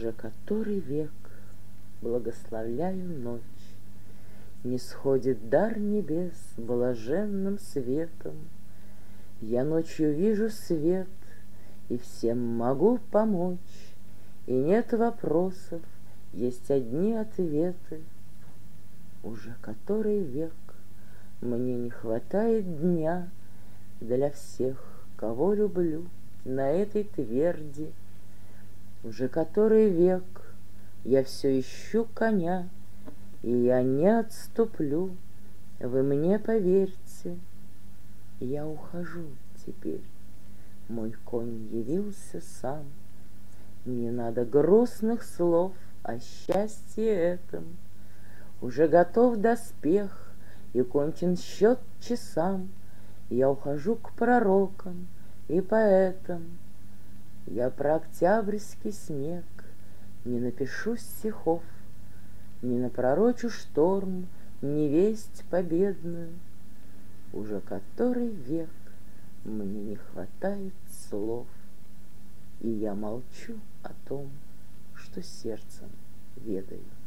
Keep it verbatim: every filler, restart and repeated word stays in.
Уже который век благословляю ночь, Не сходит дар небес блаженным светом. Я ночью вижу свет и всем могу помочь, И нет вопросов, есть одни ответы. Уже который век мне не хватает дня Для всех, кого люблю на этой тверди. Уже который век я все ищу коня, И я не отступлю, вы мне поверьте. Я ухожу теперь, мой конь явился сам. Не надо грустных слов о счастье этом. Уже готов доспех и кончен счет часам. Я ухожу к пророкам и поэтам. Я про октябрьский снег не напишу стихов, Не напророчу шторм, ни весть победную. Уже который век мне не хватает слов, И я молчу о том, что сердцем ведаю.